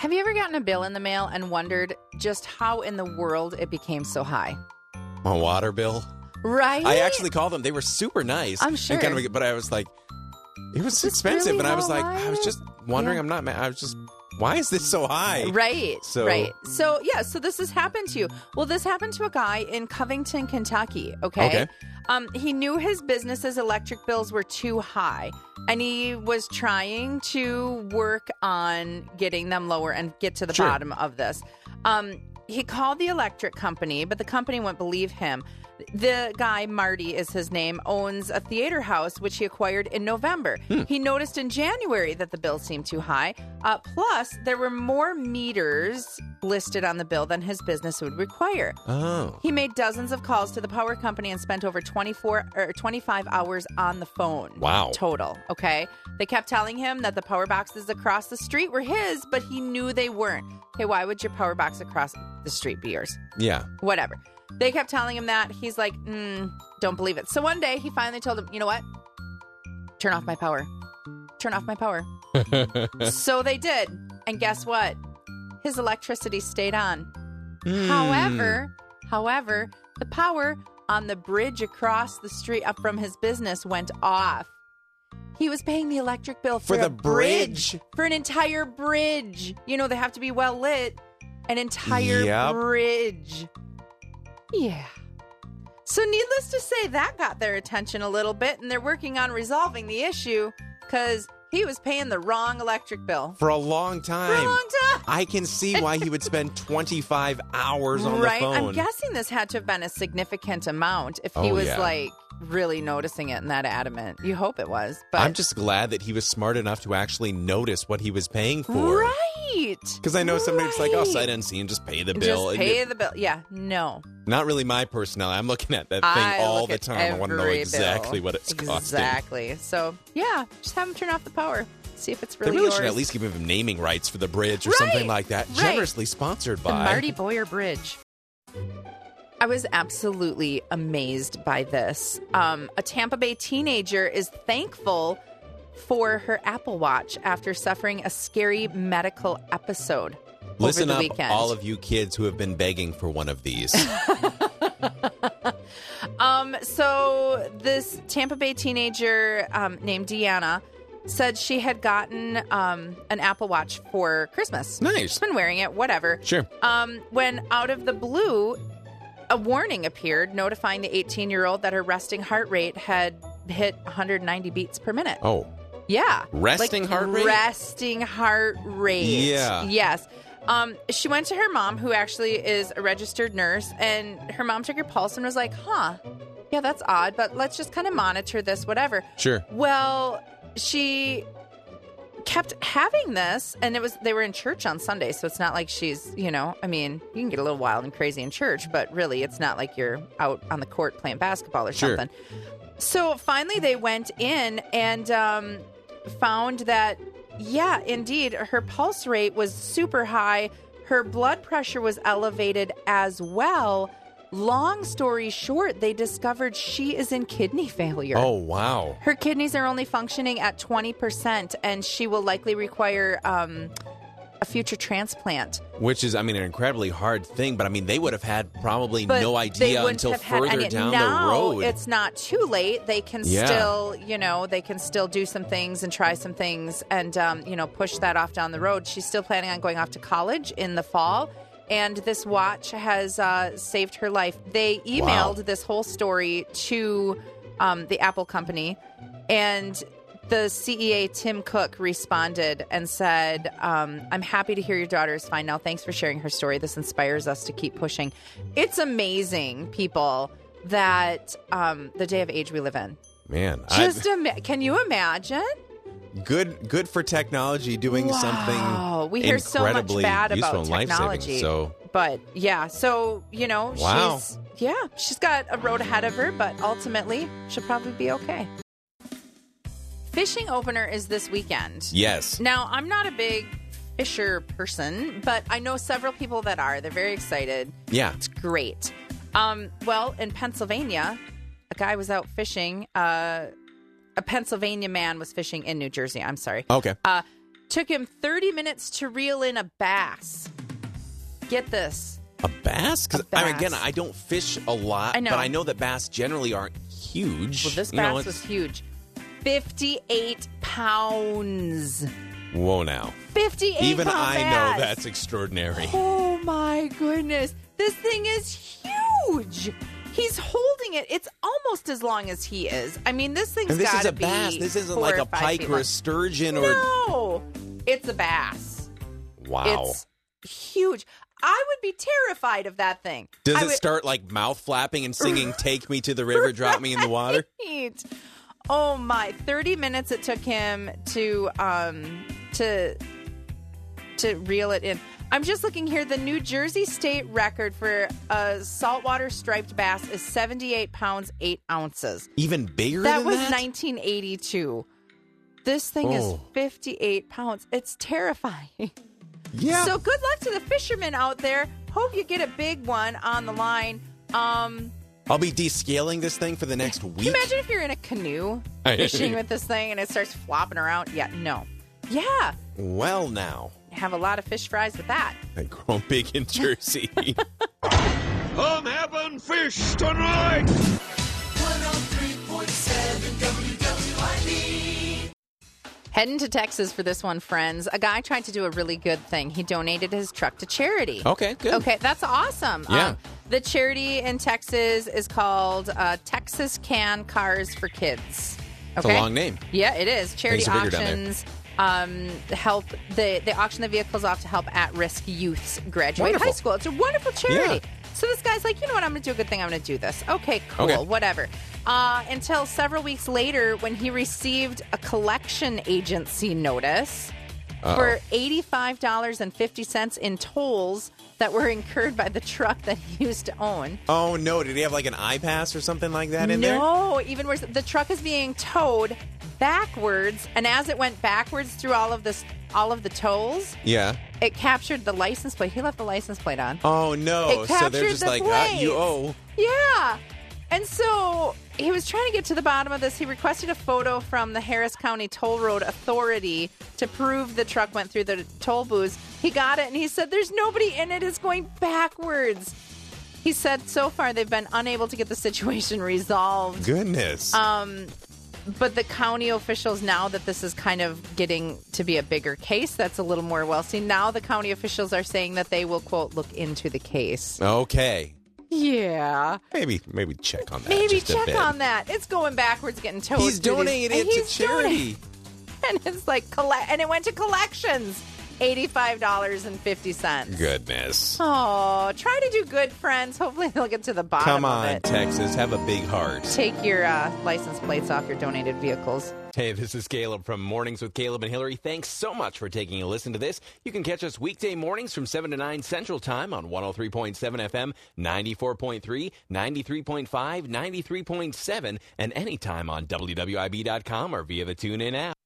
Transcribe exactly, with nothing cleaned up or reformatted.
Have you ever gotten a bill in the mail and wondered just how in the world it became so high? My water bill. Right? I actually called them. They were super nice. I'm sure. And kind of, but I was like, it was Is this expensive. really and I was how like, high? I was just wondering. Yeah. I'm not mad. I was just, why is this so high? Right. So- Right. So, yeah, so this has happened to you. Well, this happened to a guy in Covington, Kentucky. Okay. Okay. Um, he knew his business's electric bills were too high, and he was trying to work on getting them lower and get to the Sure. bottom of this. Um, he called the electric company, but the company wouldn't believe him. The guy, Marty is his name, owns a theater house, which he acquired in November. Hmm. He noticed in January that the bill seemed too high. Uh, plus, there were more meters listed on the bill than his business would require. Oh. He made dozens of calls to the power company and spent over twenty-four or twenty-five hours on the phone. Wow. Total. Okay. They kept telling him that the power boxes across the street were his, but he knew they weren't. Okay, why would your power box across the street be yours? Yeah. Whatever. They kept telling him that. He's like, mm, don't believe it. So one day he finally told them, you know what? Turn off my power. Turn off my power. So they did. And guess what? His electricity stayed on. Hmm. However, however, the power on the bridge across the street up from his business went off. He was paying the electric bill for, For the a bridge. bridge? For an entire bridge. You know, they have to be well lit. An entire Yep. bridge. Yeah. So needless to say, that got their attention a little bit, and they're working on resolving the issue because he was paying the wrong electric bill. For a long time. For a long time. I can see why he would spend twenty-five hours on Right. the phone. I'm guessing this had to have been a significant amount if he Oh, was yeah. like really noticing it and that adamant. You hope it was. But I'm just glad that he was smart enough to actually notice what he was paying for. right. Because I know somebody's like, oh, Right. sight unseen, just pay the bill. Just And pay it- the bill. Yeah. No. Not really my personality. I'm looking at that thing I all look the at time. I want to know every exactly bill. what it's costing. Exactly. So yeah, just have him turn off the power. See if it's They really really yours. should at least give him naming rights for the bridge or Right, something like that. right. Generously sponsored The by Marty Boyer Bridge. I was absolutely amazed by this. Um, a Tampa Bay teenager is thankful for her Apple Watch after suffering a scary medical episode Listen over the up, weekend. all of you kids who have been begging for one of these. Um, so this Tampa Bay teenager um, named Deanna said she had gotten um, an Apple Watch for Christmas. Nice. She's been wearing it, whatever. Sure. Um, when out of the blue, a warning appeared notifying the eighteen-year-old that her resting heart rate had hit one hundred ninety beats per minute. Oh, Yeah. Resting Like, heart rate? Resting heart rate. Yeah. Yes. Um, she went to her mom, who actually is a registered nurse, and her mom took her pulse and was like, huh, yeah, that's odd, but let's just kind of monitor this, whatever. sure. Well, she kept having this, and it was they were in church on Sunday, so it's not like she's, you know, I mean, you can get a little wild and crazy in church, but really it's not like you're out on the court playing basketball or Sure. something. So finally they went in and um, found that, yeah, indeed, her pulse rate was super high. Her blood pressure was elevated as well. Long story short, they discovered she is in kidney failure. Oh, wow. Her kidneys are only functioning at twenty percent, and she will likely require um, a future transplant. Which is, I mean, an incredibly hard thing, but I mean, they would have had probably But no they idea wouldn't until have had further any- down now, the road. It's not too late. They can Yeah. still, you know, they can still do some things and try some things and, um, you know, push that off down the road. She's still planning on going off to college in the fall. And this watch has uh, saved her life. They emailed Wow. this whole story to um, the Apple company, and the C E A, Tim Cook, responded and said, um, I'm happy to hear your daughter is fine now. Thanks for sharing her story. This inspires us to keep pushing. It's amazing, people, that um, the day of age we live in. Man, I, Just ima- can you imagine? good good for technology doing Wow. something We hear so much incredibly bad useful about and life-saving. technology. So, But yeah, so, you know, Wow. she's, yeah, she's got a road ahead of her, but ultimately she'll probably be okay. Fishing opener is this weekend. yes. Now, I'm not a big fisher person, but I know several people that are. They're very excited. Yeah. It's great. Um, well, in Pennsylvania, a guy was out fishing. Uh, a Pennsylvania man was fishing in New Jersey. I'm sorry. Okay. Uh, took him thirty minutes to reel in a bass. Get this. A bass? Because A I mean, bass. again, I don't fish a lot, I know. but I know that bass generally aren't huge. Well, this You know, bass it's- was huge. fifty-eight pounds. Whoa, now. fifty-eight Even pound I bass. know that's extraordinary. Oh, my goodness. This thing is huge. He's holding it. It's almost as long as he is. I mean, this thing's And this got is to a be bass. This isn't four like or a five pike feet or a long. sturgeon or. No, it's a bass. Wow. It's huge. I would be terrified of that thing. Does I it would- start like mouth flapping and singing "Take Me to the River, Drop Me in the Water"? Right. Oh my! Thirty minutes it took him to um to to reel it in. I'm just looking here. The New Jersey state record for a saltwater striped bass is seventy-eight pounds eight ounces. Even bigger That than was that? nineteen eighty-two. This thing is Oh. fifty-eight pounds. It's terrifying. Yeah. So good luck to the fishermen out there. Hope you get a big one on the line. Um, I'll be descaling this thing for the next can week. you imagine if you're in a canoe fishing with this thing and it starts flopping around? Yeah, no. Yeah, Well, now. have a lot of fish fries with that. I grown big in Jersey. I'm having fish tonight. Heading to Texas for this one, friends. A guy tried to do a really good thing. He donated his truck to charity. Okay, good. Okay, that's awesome. Yeah. Um, the charity in Texas is called uh, Texas Can Cars for Kids. It's Okay? a long name. Yeah, it is. Charity Things are bigger down there. auctions um, help. They, they auction the vehicles off to help at-risk youths graduate Wonderful. high school. It's a wonderful charity. Yeah. So this guy's like, you know what? I'm going to do a good thing. I'm going to do this. Okay, cool. Okay. Whatever. Uh, until several weeks later when he received a collection agency notice Uh-oh. for eighty-five dollars and fifty cents in tolls that were incurred by the truck that he used to own. Oh, no. Did he have like an iPass or something like that in there? No, even worse. The truck is being towed backwards, and as it went backwards through all of this, all of the tolls, Yeah. it captured the license plate. He left the license plate on. Oh, no. It So they're captured just the like, ah, you plates. owe. Yeah. And so he was trying to get to the bottom of this. He requested a photo from the Harris County Toll Road Authority to prove the truck went through the toll booths. He got it, and he said, there's nobody in it. It's going backwards. He said so far they've been unable to get the situation resolved. Goodness. Um, but the county officials, now that this is kind of getting to be a bigger case, that's a little more well seen. Now the county officials are saying that they will, quote, look into the case. okay. Yeah. Maybe maybe check on that. Maybe just a check bit. on that. It's going backwards, getting towed. He's through these- donating and it to he's charity. donating- And it's like, collect, and it went to collections. eighty-five dollars and fifty cents. Goodness. Oh, try to do good, friends. Hopefully they'll get to the bottom Come of on, it. Texas. Have a big heart. Take your uh, license plates off your donated vehicles. Hey, this is Caleb from Mornings with Caleb and Hillary. Thanks so much for taking a listen to this. You can catch us weekday mornings from seven to nine Central Time on one oh three point seven F M, ninety-four point three, ninety-three point five, ninety-three point seven, and anytime on W W I B dot com or via the TuneIn app.